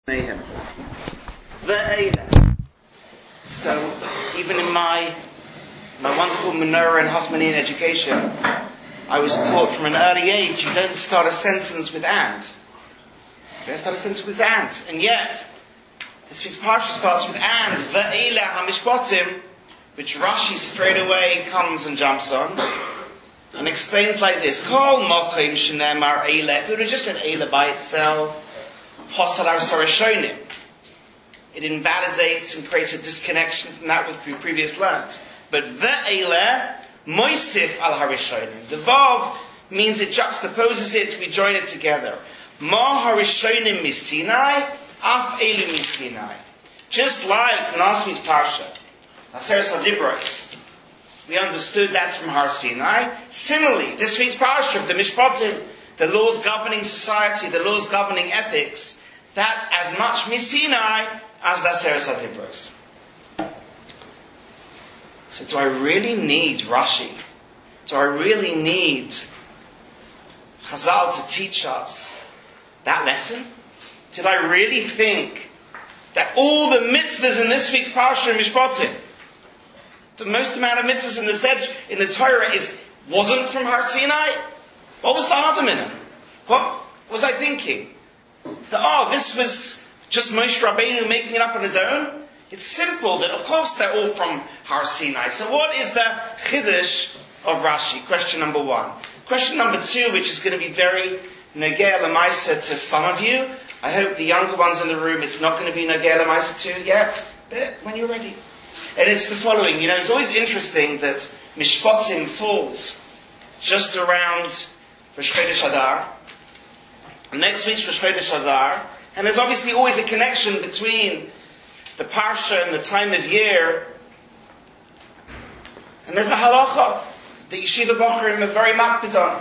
Mayhem. So, even in my wonderful menorah and Hasmonean education, I was taught from an early age, you don't start a sentence with and. You don't start a sentence with and. And yet, this week's parsha starts with and, Ve'ela HaMishpatim, which Rashi straight away comes and jumps on, and explains like this, Kol Mokim Shenemar Eila. If it would have just said Eila by itself, it invalidates and creates a disconnection from that which we previously learnt. But ve'eleh moisif al harishonim. The vav means it juxtaposes it, we join it together. Ma harishonim misinai, af elu misinai. Just like last week's parsha, Aseres HaDibros, we understood that's from Har Sinai. Similarly, this week's parsha of the Mishpatim, the laws governing society, the laws governing ethics, that's as much Misinai as the Aseres HaDibros. So do I really need Rashi? Do I really need Chazal to teach us that lesson? Did I really think that all the mitzvahs in this week's parsha and Mishpatim, the most amount of mitzvahs in the Torah wasn't from Har Sinai? What was the Havamina? What was I thinking? This was just Moshe Rabbeinu making it up on his own? It's simple that, of course, they're all from Har Sinai. So what is the Chiddush of Rashi? Question number one. Question number two, which is going to be very Nogea L'Maisa to some of you. I hope the younger ones in the room, it's not going to be Nogea L'Maisa to yet, but when you're ready. And it's the following. It's always interesting that Mishpatim falls just around Rosh Chodesh Adar. And next week's Rosh Chodesh Adar. And there's obviously always a connection between the Parsha and the time of year. And there's a halacha that Yeshiva Bocharim are very makpid on,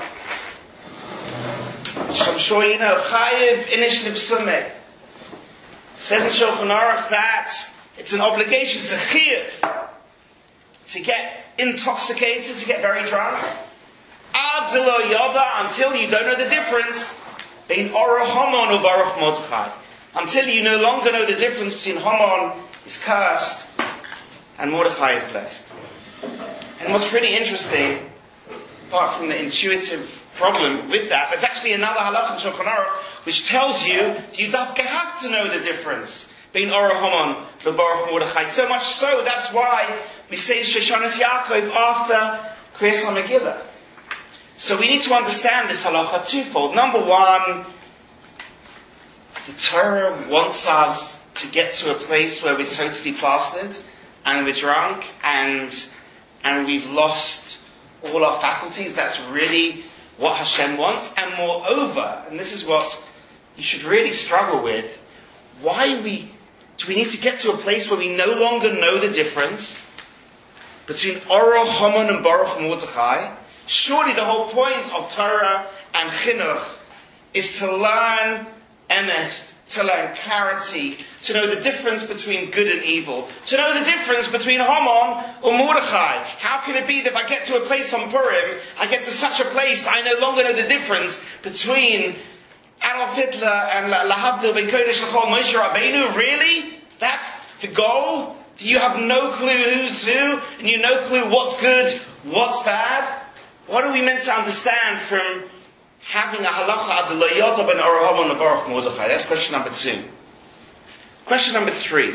which I'm sure you know. Chayiv inish nibsumeh. Says in Shulchan Aruch that it's an obligation, it's a chiyuv, to get intoxicated, to get very drunk. Ad zelo yoda, until you don't know the difference between Ora Haman and Baruch Mordechai. Until you no longer know the difference between Haman is cursed and Mordechai is blessed. And what's really interesting, apart from the intuitive problem with that, there's actually another halakha in Shulchan Aruch which tells you you have to know the difference between Ora Haman and Baruch Mordechai. So much so, that's why we say Shoshanas Yaakov after Kriyas HaMegillah. So we need to understand this halakha twofold. Number one, the Torah wants us to get to a place where we're totally plastered and we're drunk and we've lost all our faculties. That's really what Hashem wants. And moreover, and this is what you should really struggle with, do we need to get to a place where we no longer know the difference between Ora Haman and Baruch Mordechai? Surely the whole point of Torah and Chinuch is to learn emes, to learn clarity, to know the difference between good and evil, to know the difference between Haman or Mordechai. How can it be that if I get to a place on Purim, I get to such a place that I no longer know the difference between Adolf Hitler and Lahavdil ben Kodesh L'chol Moshe Rabbeinu? Really? That's the goal? Do you have no clue who's who? And you no clue what's good, what's bad? What are we meant to understand from having a halacha as a loyota ben Ora Haman and Baruch Mordechai? That's question number two. Question number three.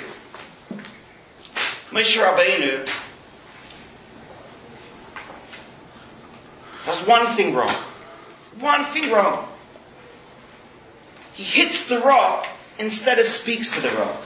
Moshe Rabbeinu does one thing wrong. One thing wrong. He hits the rock instead of speaks to the rock.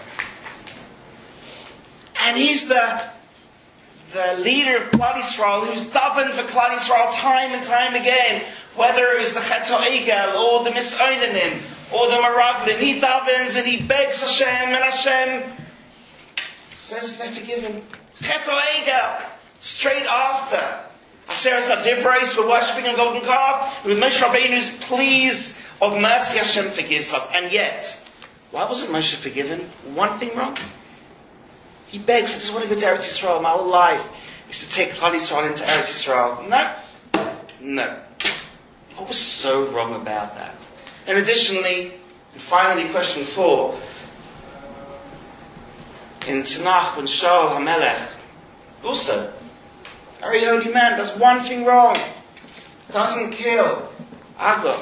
And he's the leader of Klal Yisrael, who's davened for Klal Yisrael time and time again, whether it was the Chet HaEgel, or the Misoidanim, or the Meraglim. He davens and he begs Hashem, and Hashem says they're forgiven. Chet HaEgel, straight after Aseres HaDibros, we're worshipping a golden calf, with Moshe Rabbeinu's pleas of mercy, Hashem forgives us. And yet, why wasn't Moshe forgiven? One thing wrong. He begs, I just want to go to Eretz Yisrael. My whole life is to take Klal Yisrael into Eretz Yisrael. No. What was so wrong about that? And additionally, and finally, question 4, in Tanakh when Shaul HaMelech, also, very holy man, does one thing wrong. Doesn't kill Agag.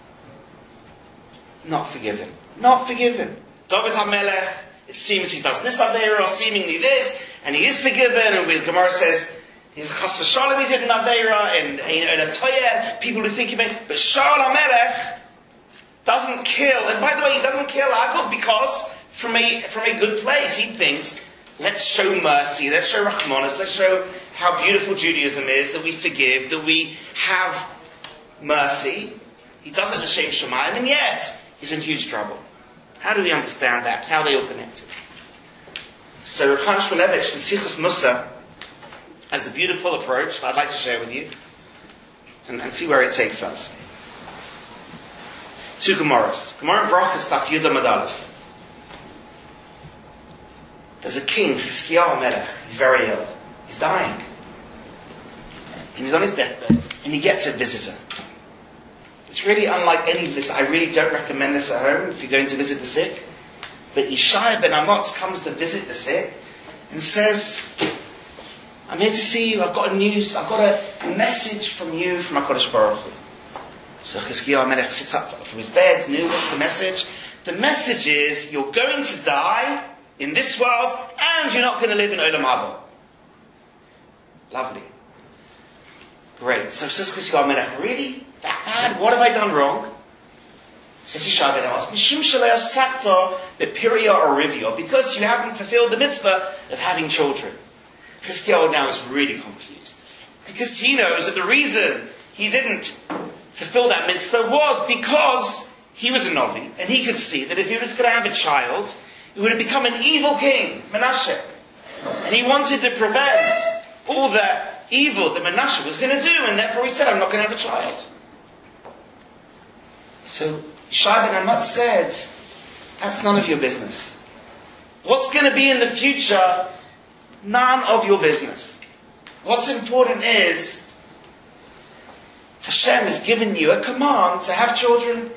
Not forgiven. Not forgiven. David HaMelech, it seems he does this Aveira, seemingly this, and he is forgiven, and with Gemara says, he's Chas v'Shalom, he did an Aveira, and a Toyeh, people who think he made, but Shaul HaMelech doesn't kill, and by the way, he doesn't kill Agag because from a good place, he thinks, let's show mercy, let's show Rachmanis, let's show how beautiful Judaism is, that we forgive, that we have mercy. He does it l'shem Shemayim, and yet he's in huge trouble. How do we understand that? How are they all connected? So Reb Chaim Shmulevitch, the Sichos Musa, has a beautiful approach that I'd like to share with you, and see where it takes us. Two Gemaras. Gemara in Brachos, Daf Yud Amud Aleph. There's a king, Chizkiyahu HaMelech. He's very ill. He's dying. And he's on his deathbed. And he gets a visitor. It's really unlike any visit. I really don't recommend this at home if you're going to visit the sick. But Yishai ben Amotz comes to visit the sick and says, I'm here to see you. I've got a message from you from HaKadosh Baruch Hu. So Chizkiyahu HaMelech sits up from his bed, knew what's the message. The message is, you're going to die in this world, and you're not going to live in Olam Haba. Lovely. Great. So says Chizkiyahu HaMelech, really? That bad? What have I done wrong? Says Yishai ben Amotz, Mishum shelei asakta bepiria or rivia, because you haven't fulfilled the mitzvah of having children. Chizkiyahu now is really confused. Because he knows that the reason he didn't fulfill that mitzvah was because he was a Novi, and he could see that if he was going to have a child, it would have become an evil king, Menashe. And he wanted to prevent all the evil that Menashe was going to do, and therefore he said, I'm not going to have a child. So Yishai ben Amotz said, that's none of your business. What's going to be in the future, none of your business. What's important is, Hashem has given you a command to have children.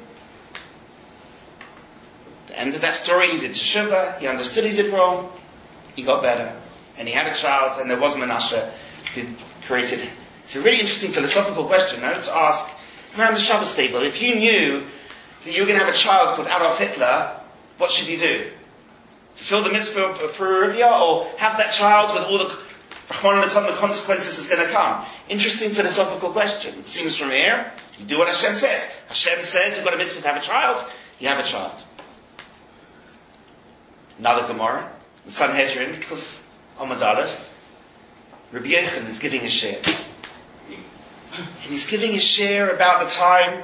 The end of that story, he did teshuvah, he understood he did wrong, he got better, and he had a child, and there was Menashe who created it. It's a really interesting philosophical question, no, to ask around the Shabbos table. If you knew that you were going to have a child called Adolf Hitler, what should you do? Fulfill the mitzvah of Peruvia, or have that child with all the the consequences that's going to come? Interesting philosophical question. It seems from here, you do what Hashem says. Hashem says you've got a mitzvah to have a child, you have a child. Another Gemara, the Sanhedrin, Kuf Amud Aleph, Rabbi Yochanan is giving a share. And he's giving a share about the time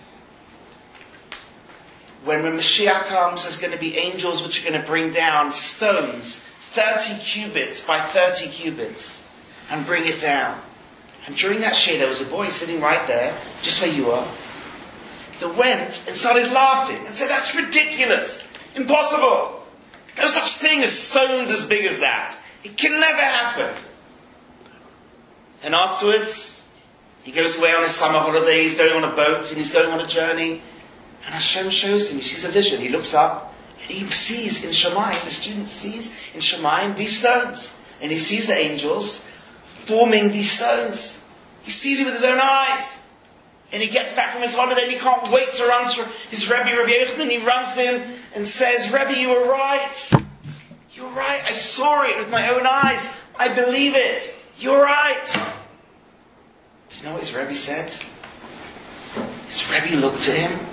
when Mashiach comes, there's going to be angels which are going to bring down stones 30 cubits by 30 cubits and bring it down. And during that share, there was a boy sitting right there, just where you are, that went and started laughing and said, that's ridiculous, impossible. No such thing as stones as big as that. It can never happen. And afterwards, he goes away on his summer holiday, he's going on a boat and he's going on a journey, and Hashem shows him, he sees a vision, he looks up, and he sees in Shemayim, the student sees in Shemayim these stones. And he sees the angels forming these stones. He sees it with his own eyes. And he gets back from his holiday and he can't wait to run to his Rebbe Yochanan. And he runs to him and says, Rebbe, you were right. You're right. I saw it with my own eyes. I believe it. You're right. Do you know what his Rebbe said? His Rebbe looked at him.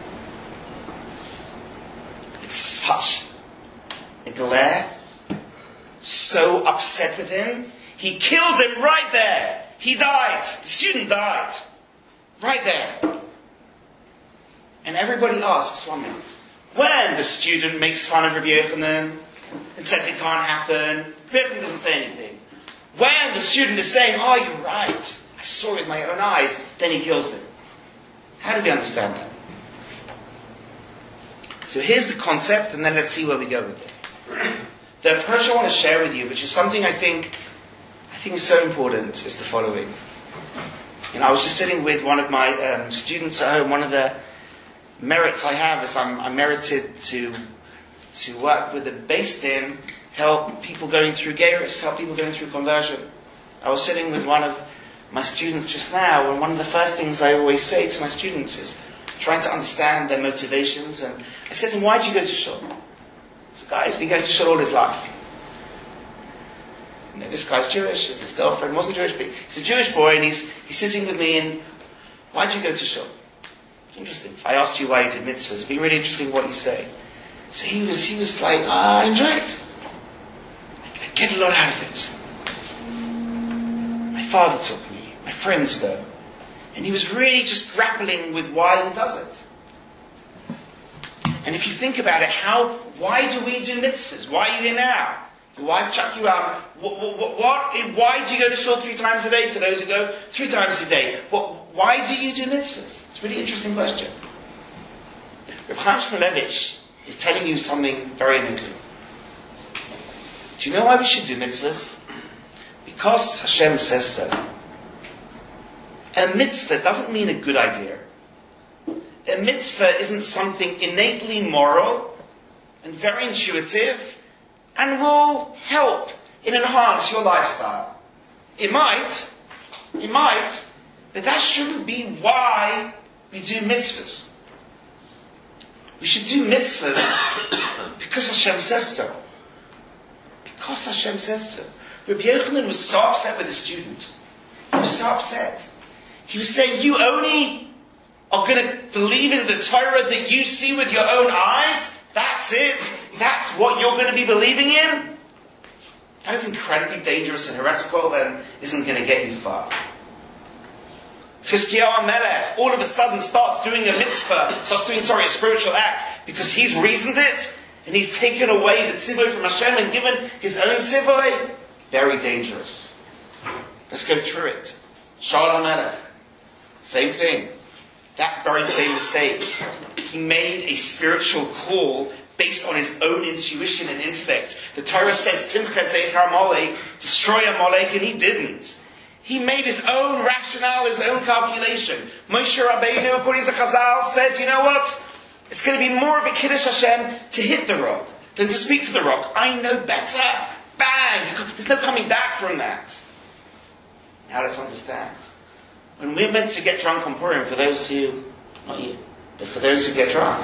It's such a glare, so upset with him, he killed him right there. He died. The student died. Right there. And everybody asks, 1 minute, when the student makes fun of Rabbi Yochanan and says it can't happen, Rabbi Yochanan doesn't say anything. When the student is saying, oh, you're right, I saw it with my own eyes, then he kills him. How do we understand that? So here's the concept, and then let's see where we go with it. The approach I want to share with you, which is something I think is so important, is the following. I was just sitting with one of my students at home. One of the merits I have is I'm merited to work with a Beis Din help people going through Geirus, help people going through conversion. I was sitting with one of my students just now, and one of the first things I always say to my students is trying to understand their motivations. And I said to him, why did you go to shul? This guy's been going to shul all his life. You know, this guy's Jewish, his girlfriend wasn't Jewish, but he's a Jewish boy, and he's sitting with me, and why did you go to shul? It's interesting. If I asked you why you did mitzvahs, it'd be really interesting what you say. So he was like, I enjoy it. I get a lot out of it. My father took me, my friends go. And he was really just grappling with why he does it. And if you think about it, why do we do mitzvahs? Why are you here now? Your wife chuck you out. Why do you go to shul 3 times a day for those who go 3 times a day? Why do you do mitzvahs? It's a really interesting question. Reb Chaim Shmulevitch is telling you something very amazing. Do you know why we should do mitzvahs? Because Hashem says so. A mitzvah doesn't mean a good idea. A mitzvah isn't something innately moral and very intuitive and will help and enhance your lifestyle. It might, but that shouldn't be why we do mitzvahs. We should do mitzvahs because Hashem says so. Because Hashem says so. Rabbi Yochanan was so upset with his student. He was so upset. He was saying, you only are going to believe in the Torah that you see with your own eyes? That's it? That's what you're going to be believing in? That is incredibly dangerous and heretical and isn't going to get you far. Chizkiyahu HaMelech all of a sudden starts doing a mitzvah, a spiritual act, because he's reasoned it, and he's taken away the tzivoi from Hashem and given his own tzivoi. Very dangerous. Let's go through it. Shaul HaMelech, same thing. That very same mistake. He made a spiritual call based on his own intuition and intellect. The Torah says, Timcha Zeichar Amalek, destroy Amalek, and he didn't. He made his own rationale, his own calculation. Moshe Rabbeinu, according to Chazal, said, you know what? It's going to be more of a Kiddush Hashem to hit the rock than to speak to the rock. I know better. Bang! There's no coming back from that. Now let's understand. When we're meant to get drunk on Purim, for those who, not you, but for those who get drunk,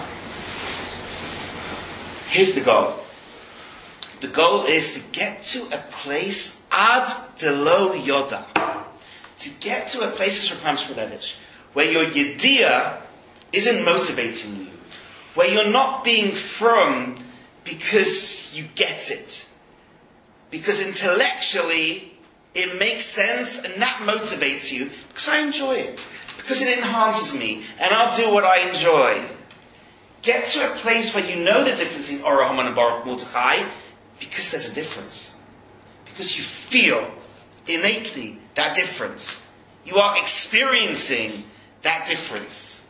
here's the goal. The goal is to get to a place ad delo yoda. To get to a place, as Reb Chaim Shmulevitch, where your yediyah isn't motivating you. Where you're not being from because you get it. Because intellectually it makes sense and that motivates you because I enjoy it. Because it enhances me and I'll do what I enjoy. Get to a place where you know the difference in Orah Haman and Baruch Mordechai because there's a difference. Because you feel innately that difference. You are experiencing that difference.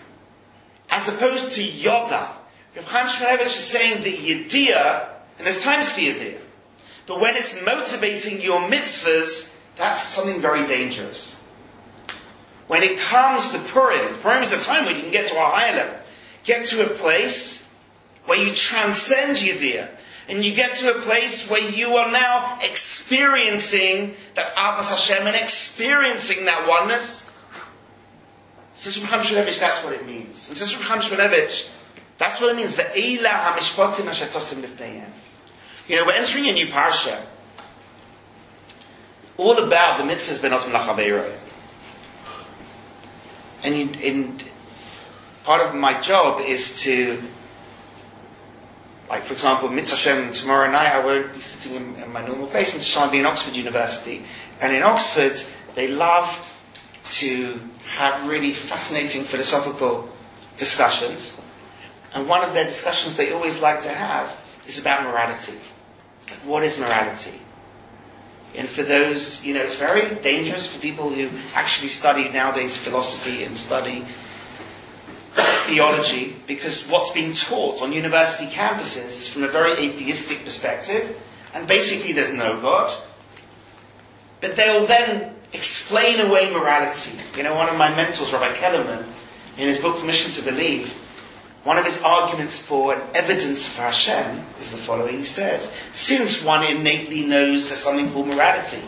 As opposed to Yoda. Reb Chaim Shmulevitch is saying that Yediyah, and there's times for Yediyah, but when it's motivating your mitzvahs, that's something very dangerous. When it comes to Purim is the time where you can get to a higher level. Get to a place where you transcend Yediyah. And you get to a place where you are now experiencing that Avas Hashem and experiencing that oneness. Says Reb Chaim Shmulevitch, that's what it means. And says Reb Chaim Shmulevitch, that's what it means. Ve'ela hamishpatim asher tosim lifneihem. You know, we're entering a new parsha. All about the mitzvahs benot melach habeirah. And part of my job is to, like for example, Mitzvah Hashem, tomorrow night I won't be sitting in my normal place, and I'll be in Oxford University. And in Oxford, they love to have really fascinating philosophical discussions. And one of their discussions they always like to have is about morality. Like, what is morality? And for those, you know, it's very dangerous for people who actually study nowadays philosophy and study theology, because what's being taught on university campuses is from a very atheistic perspective, and basically there's no God. But they'll then explain away morality. You know, one of my mentors, Rabbi Kellerman, in his book Permission to Believe, one of his arguments for an evidence for Hashem is the following. He says, since one innately knows there's something called morality,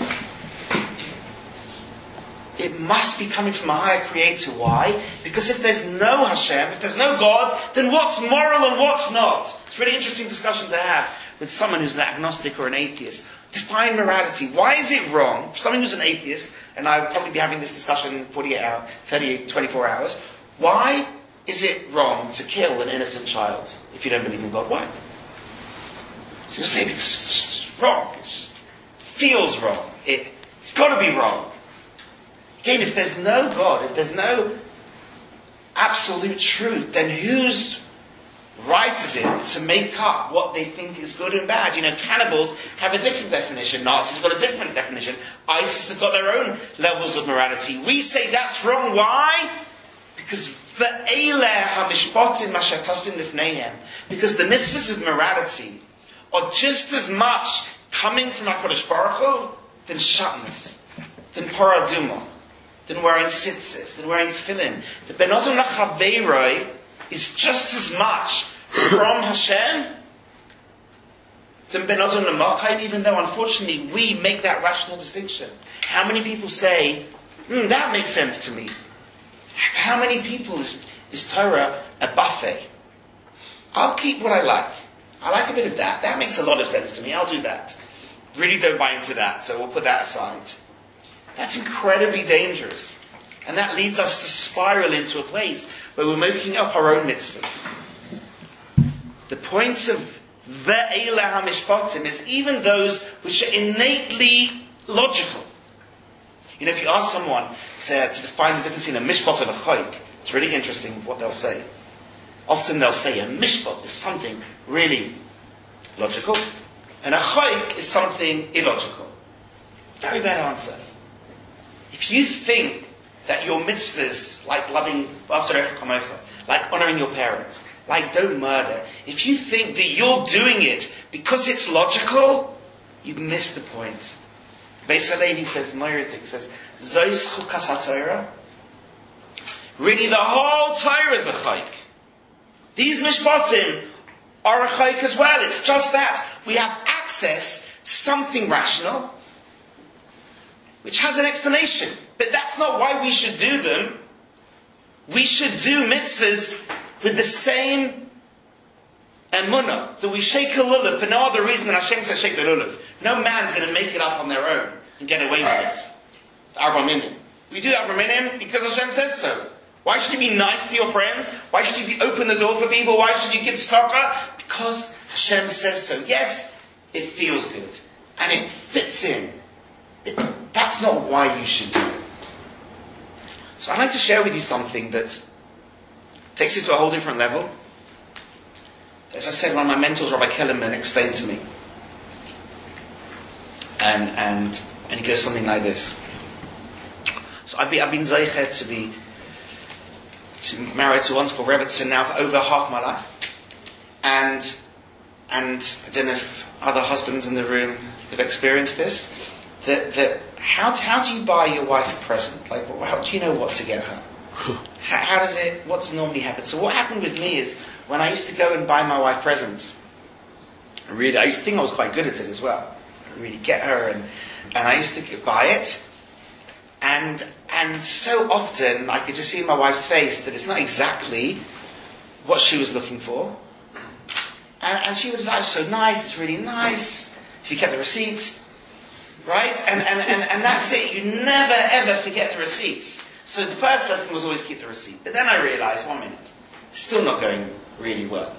it must be coming from a higher creator. Why? Because if there's no Hashem, if there's no God, then what's moral and what's not? It's a really interesting discussion to have with someone who's an agnostic or an atheist. Define morality. Why is it wrong for someone who's an atheist, and I'll probably be having this discussion in 24 hours, why is it wrong to kill an innocent child if you don't believe in God? Why? So you'll say, because it's just wrong. It just feels wrong. It's got to be wrong. Again, if there's no God, if there's no absolute truth, then whose right is it to make up what they think is good and bad? Cannibals have a different definition. Nazis have got a different definition. ISIS have got their own levels of morality. We say that's wrong. Why? Because the mitzvahs of morality are just as much coming from HaKadosh Baruch Hu than shatnez, than paraduma, than wearing tzitzis, than wearing tefillin. The Ben Adam Lachaveiroi is just as much from Hashem than Ben Adam Lamakayim, even though unfortunately we make that rational distinction. How many people say, that makes sense to me? How many people is Torah a buffet? I'll keep what I like. I like a bit of that. That makes a lot of sense to me. I'll do that. Really don't buy into that, so we'll put that aside. That's incredibly dangerous. And that leads us to spiral into a place where we're making up our own mitzvahs. The point of Ve'ela HaMishpatim is even those which are innately logical. If you ask someone to define the difference between a mishpat and a chayk, it's really interesting what they'll say. Often they'll say a mishpat is something really logical, and a chayk is something illogical. Very bad answer. If you think that your mitzvahs, like loving, like honouring your parents, like don't murder, if you think that you're doing it because it's logical, you've missed the point. Beis Halevi says, Moiritik says, Zois chukas HaTorah. Really, the whole Torah is a chayk. These mishpatim are a chayk as well. It's just that we have access to something rational, which has an explanation. But that's not why we should do them. We should do mitzvahs with the same emunah, that we shake a lulav for no other reason than Hashem says shake the lulav. No man's going to make it up on their own and get away with it. The Arba Minim. We do the Arba Minim because Hashem says so. Why should you be nice to your friends? Why should you be open the door for people? Why should you give tzedakah? Because Hashem says so. Yes, it feels good. And it fits in. That's not why you should do it. So I'd like to share with you something that takes it to a whole different level. As I said, one of my mentors, Rabbi Kellerman, explained to me. And he goes something like this. So I've been zeichet to married to a wonderful Rebbetzin now for over half my life. And I don't know if other husbands in the room have experienced this. How do you buy your wife a present? Like, how do you know what to get her? What's normally happen? So what happened with me is, when I used to go and buy my wife presents, I used to think I was quite good at it as well. I really get her, and I used to buy it, and so often I could just see in my wife's face that it's not exactly what she was looking for. And she was like, so nice, it's really nice. If you kept the receipt, right? And that's it. You never ever forget the receipts. So the first lesson was always keep the receipt. But then I realised, 1 minute, it's still not going really well.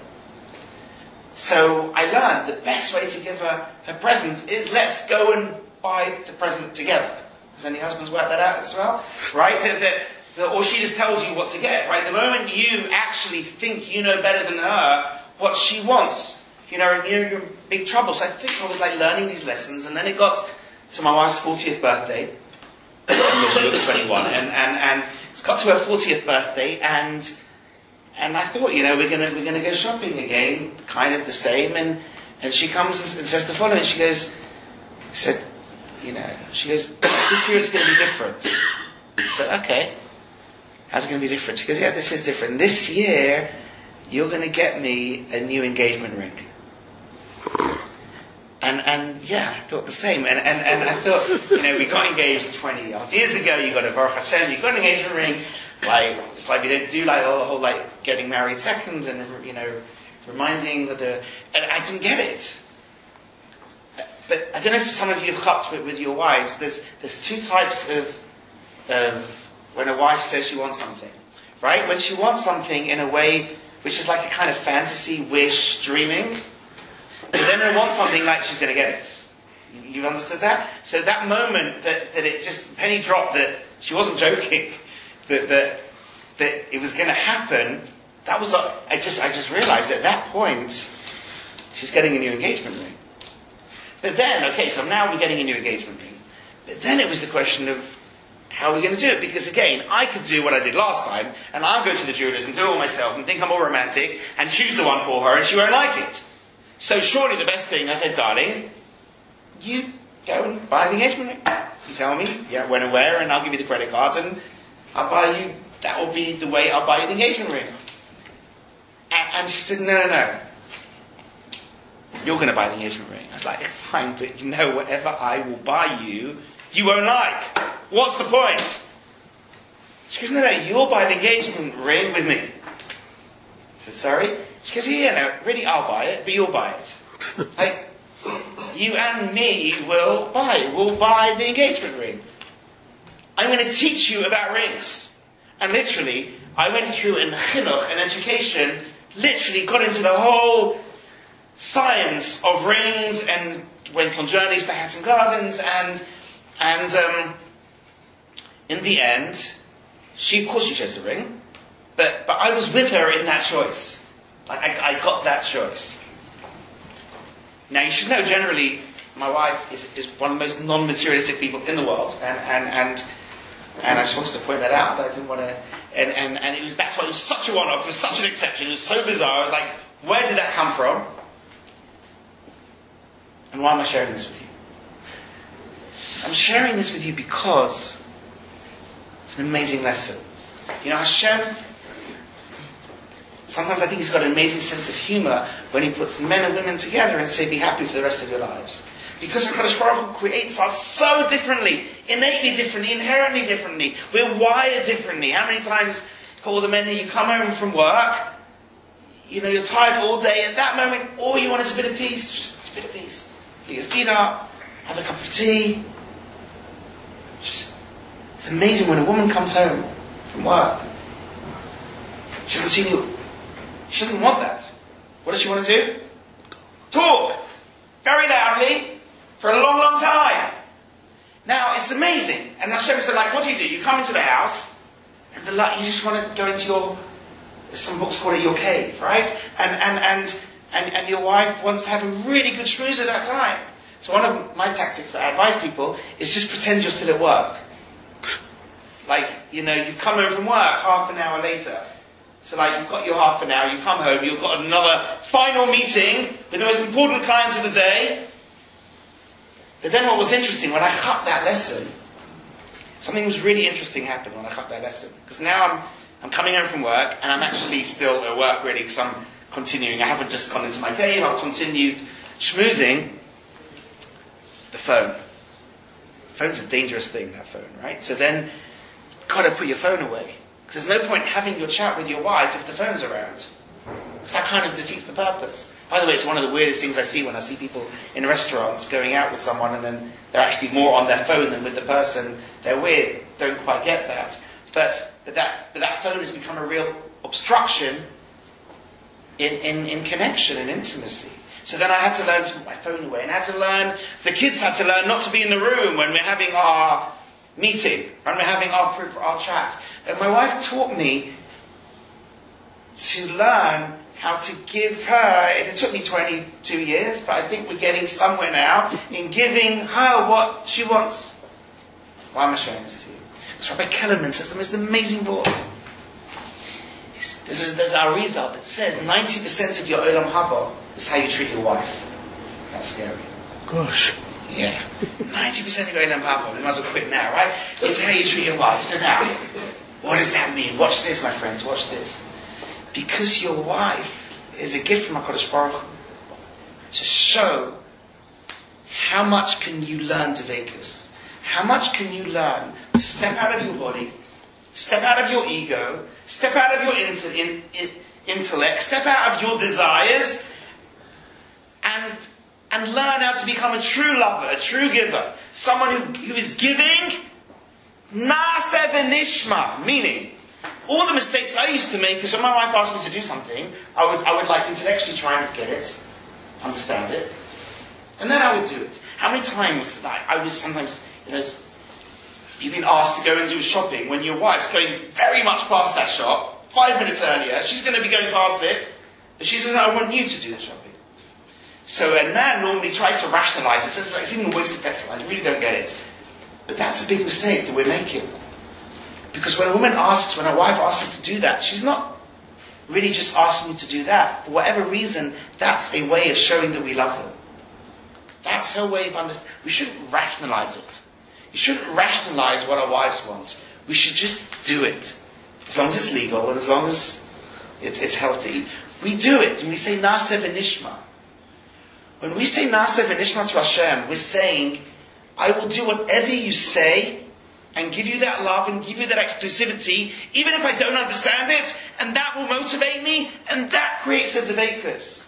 So I learned the best way to give her present is let's go and buy the present together. Does any husbands work that out as well? Right? Or she just tells you what to get, right? The moment you actually think you know better than her what she wants, you're in big trouble. So I think I was like learning these lessons, and then it got to my wife's 40th birthday, when she was 21, and it's got to her 40th birthday, and I thought, we're gonna go shopping again, kind of the same, and she comes and says the following. She goes, this year it's going to be different. I said, okay, how's it going to be different? She goes, yeah, this is different. This year, you're going to get me a new engagement ring. And yeah, I thought the same. And I thought, we got engaged 20 odd years ago. You got a Baruch Hashem, you got an engagement ring. It's like we don't do the whole getting married second and reminding and I didn't get it. But I don't know if some of you have got to it with your wives. There's two types of when a wife says she wants something, right? When she wants something in a way which is like a kind of fantasy, wish, dreaming. But then they want something like she's going to get it. You understood that? So that moment that it just penny dropped that she wasn't joking, that it was going to happen. That was I just realised at that point she's getting a new engagement ring. But then so now we're getting a new engagement ring. But then it was the question of how are we going to do it? Because again, I could do what I did last time, and I'll go to the jewellers and do it all myself and think I'm all romantic and choose the one for her, and she won't like it. So surely the best thing, I said, darling, you go and buy the engagement ring. You tell me, when and where, and I'll give you the credit card, and I'll buy you, that will be the way I'll buy you the engagement ring. And she said, no. You're going to buy the engagement ring. I was like, fine, but whatever I will buy you, you won't like. What's the point? She goes, no, you'll buy the engagement ring with me. I said, sorry? She goes, really, I'll buy it, but you'll buy it. You and me will buy the engagement ring. I'm going to teach you about rings. And literally, I went through in chinuch, an education, literally got into the whole science of rings and went on journeys to Hatton Gardens and in the end, of course she chose the ring, but I was with her in that choice. I got that choice. Now you should know generally my wife is one of the most non-materialistic people in the world and I just wanted to point that out, but I didn't want to and that's why it was such a one-off, it was such an exception, it was so bizarre. I was like, where did that come from? And why am I sharing this with you? I'm sharing this with you because it's an amazing lesson. Hashem, sometimes I think he's got an amazing sense of humour when he puts men and women together and say, be happy for the rest of your lives. Because HaKadosh Baruch Hu creates us so differently, innately differently, inherently differently. We're wired differently. How many times, all the men here, you come home from work, you're tired all day, at that moment, all you want is a bit of peace, just a bit of peace. Put your feet up, have a cup of tea. It's amazing when a woman comes home from work. She doesn't see you. She doesn't want that. What does she want to do? Talk. Very loudly. For a long, long time. Now, it's amazing. And Hashem said, what do? You come into the house, and you just want to go into some books call it your cave, right? And your wife wants to have a really good schmooze at that time. So one of my tactics that I advise people is just pretend you're still at work. You've come home from work half an hour later. So you've got your half an hour, you come home, you've got another final meeting with the most important clients of the day. But then what was interesting, when I cut that lesson, something was really interesting happened when I cut that lesson. Because now I'm coming home from work, and I'm actually still at work really, because I'm continuing. I haven't just gone into my cave, I've continued schmoozing. The phone. The phone's a dangerous thing, that phone, right? So then, you've got to put your phone away. Because there's no point having your chat with your wife if the phone's around. Because that kind of defeats the purpose. By the way, it's one of the weirdest things I see when I see people in restaurants going out with someone and then they're actually more on their phone than with the person. They're weird. Don't quite get that. But that phone has become a real obstruction in connection and intimacy. So then I had to learn to put my phone away. And the kids had to learn not to be in the room when we're having our meeting, when we're having our chat. And my wife taught me to learn how to give her, and it took me 22 years, but I think we're getting somewhere now, in giving her what she wants. Why am I showing this to you? It's Rabbi Kellerman says the most amazing book. There's our result. It says 90% of your Olam Haba is how you treat your wife. That's scary. Gosh. Yeah. 90% of your Olam Haba, we might as well quit now, right? It's how you treat your wife. So now, what does that mean? Watch this, my friends, watch this. because your wife is a gift from HaKadosh Baruch Hu, to show how much can you learn Dveikus. How much can you learn to step out of your body, step out of your ego, step out of your intellect, step out of your desires, and learn how to become a true lover, a true giver. Someone who is giving Na'aseh v'nishma, meaning all the mistakes I used to make, because when my wife asked me to do something, I would like intellectually try and get it, understand it, and then I would do it. How many times I was sometimes, you've been asked to go and do shopping when your wife's going very much past that shop, 5 minutes earlier, she's going to be going past it, but she says, I want you to do the shopping. So a man normally tries to rationalise it, says it's even a waste of petrol, I really don't get it. But that's a big mistake that we're making. Because when a wife asks us to do that, she's not really just asking you to do that. For whatever reason, that's a way of showing that we love her. That's her way of understanding. We shouldn't rationalise it. You shouldn't rationalise what our wives want. We should just do it. As long as it's legal and as long as it's healthy. We do it and we say Na'aseh v'nishma. When we say Na'aseh v'nishma to Hashem, we're saying, I will do whatever you say and give you that love and give you that exclusivity, even if I don't understand it, and that will motivate me, and that creates a dveikus.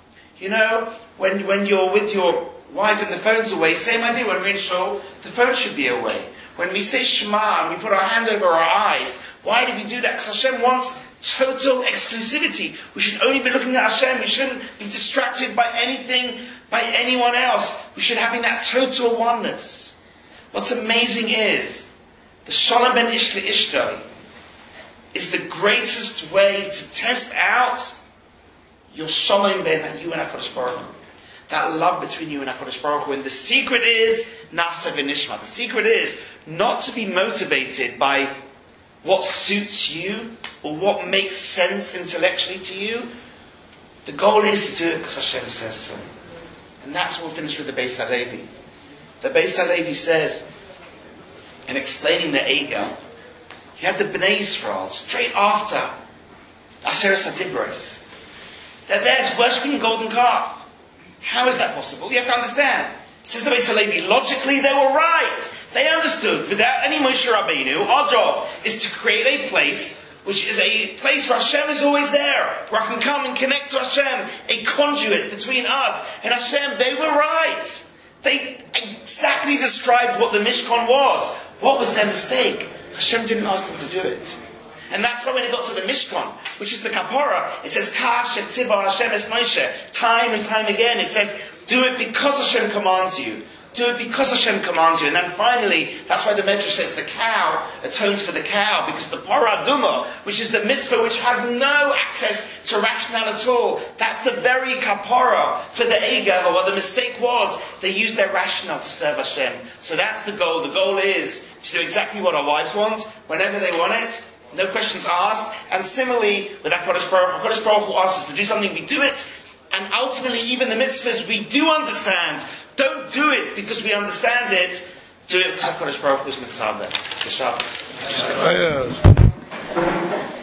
When you're with your wife and the phone's away, same idea. When we're in shul, the phone should be away. When we say Shema and we put our hand over our eyes, why do we do that? Because Hashem wants total exclusivity. We should only be looking at Hashem. We shouldn't be distracted by anything, by anyone else. We should have that total oneness. What's amazing is, the Shalom ben Ish le'ishtoi is the greatest way to test out your Shalom ben you and HaKadosh Baruch Hu. That love between you and HaKadosh Baruch Hu. And the secret is Na'aseh v'nishma. The secret is not to be motivated by what suits you or what makes sense intellectually to you. The goal is to do it because Hashem says so. And that's what we'll finish with the Beis HaLevi. The Beis HaLevi says, in explaining the Eiga, he had the Bnei Yisrael straight after Aseret HaDibros. They're there worshipping a golden calf. How is that possible? You have to understand. Says the Beis HaLevi, logically they were right. They understood, without any Moshe Rabbeinu, our job is to create a place which is a place where Hashem is always there, where I can come and connect to Hashem, a conduit between us and Hashem. They were right. They exactly described what the Mishkan was. What was their mistake? Hashem didn't ask them to do it. And that's why when it got to the Mishkan, which is the Kapora, it says, Kash et Tzibah Hashem es Moshe. Time and time again, it says, do it because Hashem commands you. Do it because Hashem commands you. And then finally, that's why the Medrash says the cow atones for the cow, because the Parah Adumah, which is the mitzvah which has no access to rationale at all, that's the very kapara for the Eiga. But what the mistake was, they used their rationale to serve Hashem. So that's the goal. The goal is to do exactly what our wives want, whenever they want it, no questions asked. And similarly, with HaKadosh Baruch Hu asks us to do something, we do it. And ultimately, even the mitzvahs we do understand. Don't do it because we understand it. Do it because HaKadosh Baruch Hu is mitzvah. The Shabbos.